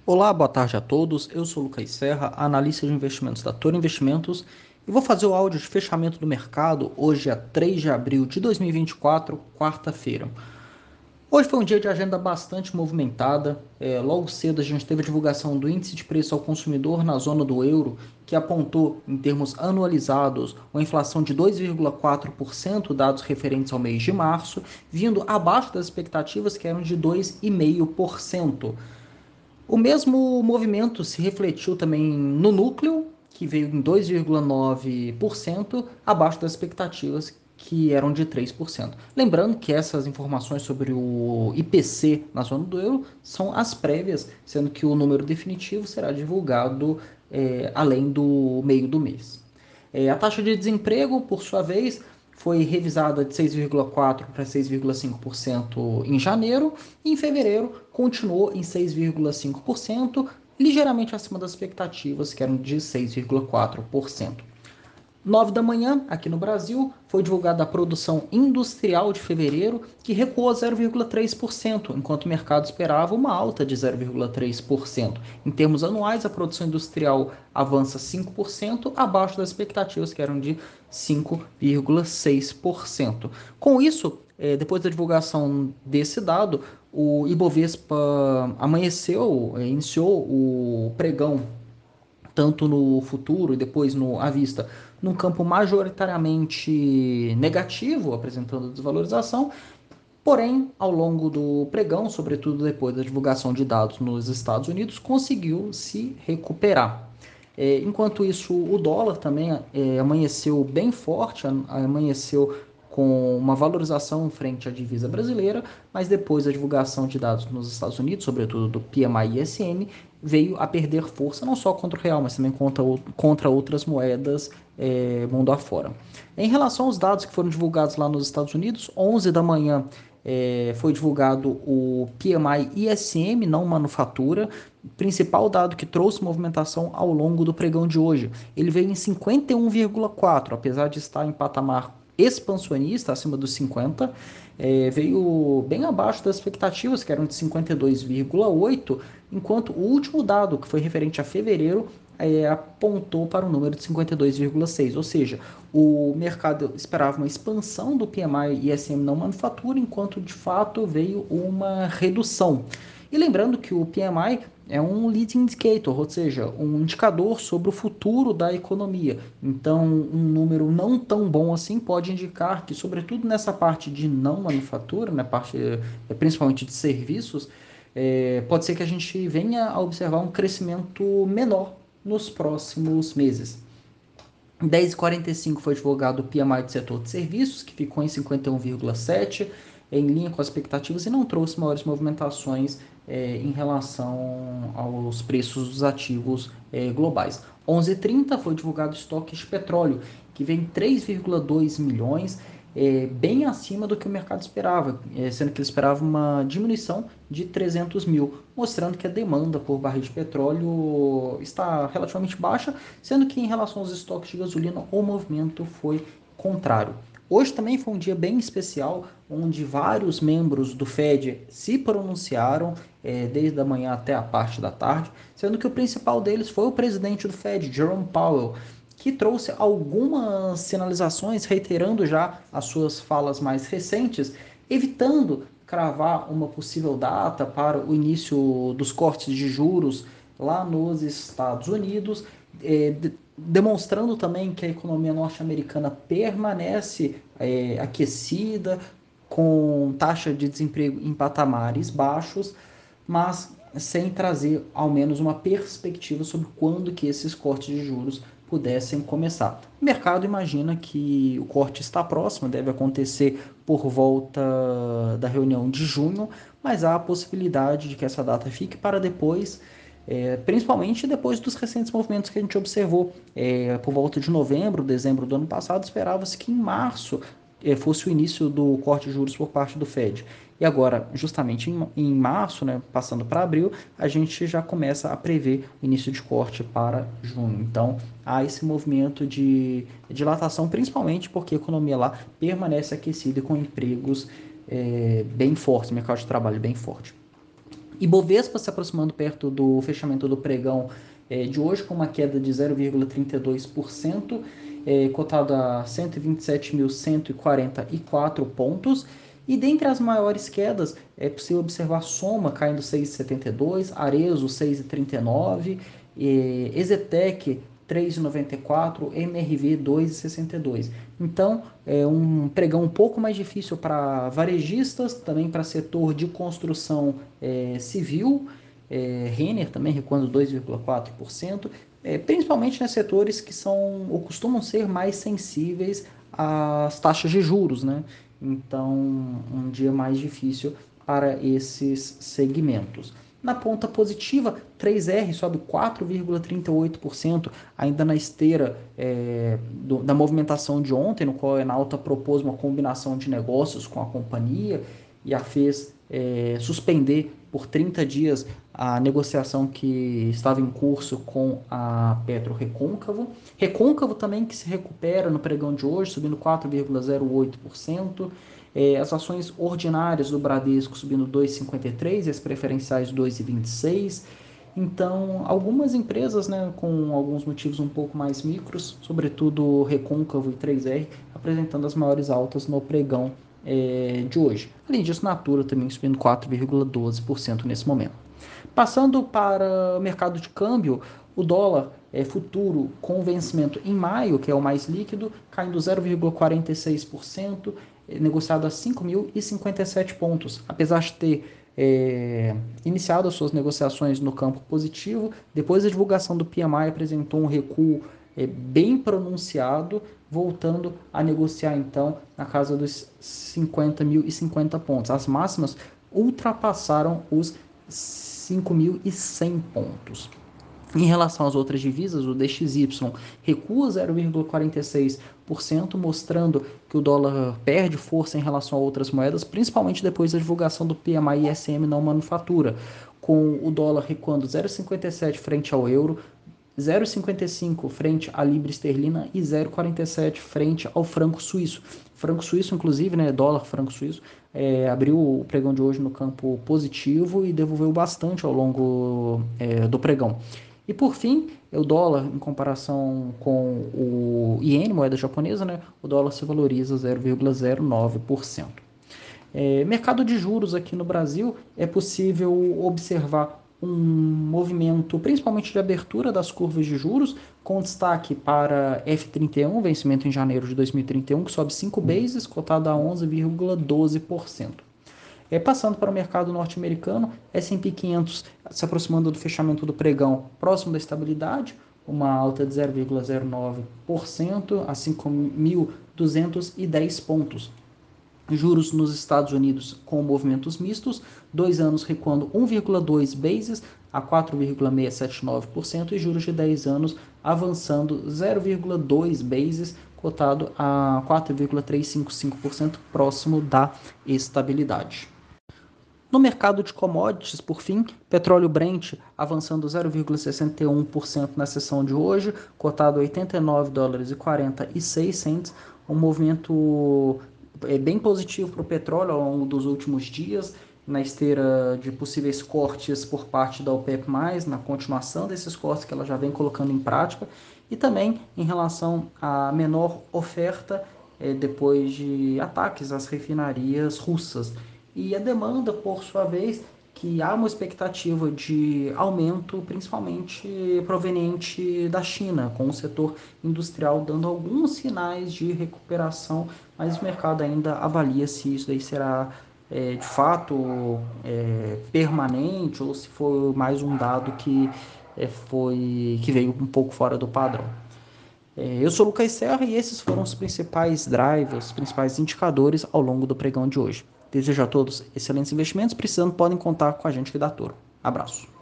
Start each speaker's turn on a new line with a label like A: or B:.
A: Olá, boa tarde a todos. Eu sou Lucas Serra, analista de investimentos da Toro Investimentos, e vou fazer o áudio de fechamento do mercado hoje é 3 de abril de 2024, quarta-feira. Hoje foi um dia de agenda bastante movimentada. Logo cedo a gente teve a divulgação do índice de preço ao consumidor na zona do euro, que apontou, em termos anualizados, uma inflação de 2,4%, dados referentes ao mês de março, vindo abaixo das expectativas que eram de 2,5%. O mesmo movimento se refletiu também no núcleo, que veio em 2,9%, abaixo das expectativas que eram de 3%. Lembrando que essas informações sobre o IPC na zona do euro são as prévias, sendo que o número definitivo será divulgado além do meio do mês. A taxa de desemprego, por sua vez, foi revisada de 6,4% para 6,5% em janeiro, e em fevereiro continuou em 6,5%, ligeiramente acima das expectativas, que eram de 6,4%. 9 da manhã, aqui no Brasil, foi divulgada a produção industrial de fevereiro, que recuou 0,3%, enquanto o mercado esperava uma alta de 0,3%. Em termos anuais, a produção industrial avança 5%, abaixo das expectativas, que eram de 5,6%. Com isso, depois da divulgação desse dado, o Ibovespa iniciou o pregão tanto no futuro e depois no à vista, num campo majoritariamente negativo, apresentando desvalorização, porém, ao longo do pregão, sobretudo depois da divulgação de dados nos Estados Unidos, conseguiu se recuperar. Enquanto isso, o dólar também amanheceu bem forte, amanheceu com uma valorização frente à divisa brasileira, mas depois da divulgação de dados nos Estados Unidos, sobretudo do PMI ISM, veio a perder força não só contra o real, mas também contra outras moedas mundo afora. Em relação aos dados que foram divulgados lá nos Estados Unidos, 11 da manhã foi divulgado o PMI ISM, não manufatura, principal dado que trouxe movimentação ao longo do pregão de hoje. Ele veio em 51,4, apesar de estar em patamar expansionista, acima dos 50, veio bem abaixo das expectativas, que eram de 52,8, enquanto o último dado, que foi referente a fevereiro, apontou para o número de 52,6, ou seja, o mercado esperava uma expansão do PMI ISM não manufatura, enquanto de fato veio uma redução. E lembrando que o PMI é um leading indicator, ou seja, um indicador sobre o futuro da economia. Então, um número não tão bom assim pode indicar que, sobretudo nessa parte de não manufatura, na parte principalmente de serviços, pode ser que a gente venha a observar um crescimento menor nos próximos meses. 10h45 foi divulgado o PMI do setor de serviços, que ficou em 51,7, em linha com as expectativas e não trouxe maiores movimentações em relação aos preços dos ativos globais. 11h30 foi divulgado o estoque de petróleo, que vem 3,2 milhões, bem acima do que o mercado esperava, sendo que ele esperava uma diminuição de 300 mil, mostrando que a demanda por barril de petróleo está relativamente baixa, sendo que em relação aos estoques de gasolina o movimento foi contrário. Hoje também foi um dia bem especial, onde vários membros do Fed se pronunciaram desde a manhã até a parte da tarde, sendo que o principal deles foi o presidente do Fed, Jerome Powell, que trouxe algumas sinalizações, reiterando já as suas falas mais recentes, evitando cravar uma possível data para o início dos cortes de juros lá nos Estados Unidos, demonstrando também que a economia norte-americana permanece aquecida, com taxa de desemprego em patamares baixos, mas sem trazer ao menos uma perspectiva sobre quando que esses cortes de juros pudessem começar. O mercado imagina que o corte está próximo, deve acontecer por volta da reunião de junho, mas há a possibilidade de que essa data fique para depois, principalmente depois dos recentes movimentos que a gente observou. Por volta de novembro, dezembro do ano passado, esperava-se que em março fosse o início do corte de juros por parte do Fed. E agora, justamente em março, né, passando para abril, a gente já começa a prever o início de corte para junho. Então, há esse movimento de dilatação, principalmente porque a economia lá permanece aquecida e com empregos bem fortes, mercado de trabalho bem forte. Ibovespa se aproximando perto do fechamento do pregão de hoje, com uma queda de 0,32%, cotado a 127.144 pontos. E dentre as maiores quedas, é possível observar Soma caindo 6,72, Arezzo 6,39, Ezetec 3,94, MRV 2,62. Então, é um pregão um pouco mais difícil para varejistas, também para setor de construção civil, Renner também recuando 2,4%, principalmente nos setores que são ou costumam ser mais sensíveis às taxas de juros, né? Então, um dia mais difícil para esses segmentos. Na ponta positiva, 3R sobe 4,38%, ainda na esteira da movimentação de ontem, no qual a Enalta propôs uma combinação de negócios com a companhia e a fez suspender por 30 dias a negociação que estava em curso com a Petro Recôncavo. Recôncavo também que se recupera no pregão de hoje, subindo 4,08%. As ações ordinárias do Bradesco subindo 2,53% e as preferenciais 2,26%. Então, algumas empresas, né, com alguns motivos um pouco mais micros, sobretudo Recôncavo e 3R, apresentando as maiores altas no pregão de hoje. Além disso, Natura também subindo 4,12% nesse momento. Passando para o mercado de câmbio, o dólar futuro com vencimento em maio, que é o mais líquido, caindo 0,46%, negociado a 5.057 pontos. Apesar de ter iniciado as suas negociações no campo positivo, depois da divulgação do PMI apresentou um recuo bem pronunciado, voltando a negociar então na casa dos 50.050 pontos. As máximas ultrapassaram os 5.100 pontos. Em relação às outras divisas, o DXY recua 0,46%, mostrando que o dólar perde força em relação a outras moedas, principalmente depois da divulgação do PMI ISM não manufatura, com o dólar recuando 0,57 frente ao euro, 0,55 frente à libra esterlina e 0,47 frente ao franco suíço. Franco suíço, inclusive, né, dólar franco suíço, abriu o pregão de hoje no campo positivo e devolveu bastante ao longo do pregão. E por fim, o dólar, em comparação com o iene, moeda japonesa, né, o dólar se valoriza 0,09%. Mercado de juros aqui no Brasil, é possível observar um movimento, principalmente de abertura das curvas de juros, com destaque para F31, vencimento em janeiro de 2031, que sobe 5 bases, cotado a 11,12%. Passando para o mercado norte-americano, S&P 500 se aproximando do fechamento do pregão próximo da estabilidade, uma alta de 0,09% a 5.210 pontos. Juros nos Estados Unidos com movimentos mistos, 2 anos recuando 1,2 bases a 4,679% e juros de 10 anos avançando 0,2 bases, cotado a 4,355%, próximo da estabilidade. No mercado de commodities, por fim, petróleo Brent avançando 0,61% na sessão de hoje, cotado a 89 dólares e 46 cents, um movimento bem positivo para o petróleo ao longo dos últimos dias, na esteira de possíveis cortes por parte da OPEP+, na continuação desses cortes que ela já vem colocando em prática, e também em relação à menor oferta depois de ataques às refinarias russas. E a demanda, por sua vez, que há uma expectativa de aumento, principalmente proveniente da China, com o setor industrial dando alguns sinais de recuperação, mas o mercado ainda avalia se isso daí será de fato permanente ou se for mais um dado que veio um pouco fora do padrão. Eu sou o Lucas Serra e esses foram os principais drivers, os principais indicadores ao longo do pregão de hoje. Desejo a todos excelentes investimentos. Precisando, podem contar com a gente que dá Toro. Abraço.